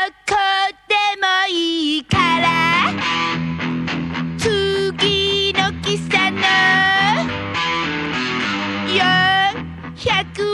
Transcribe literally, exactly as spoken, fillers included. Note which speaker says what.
Speaker 1: こでもいいから次の喫茶のよんひゃく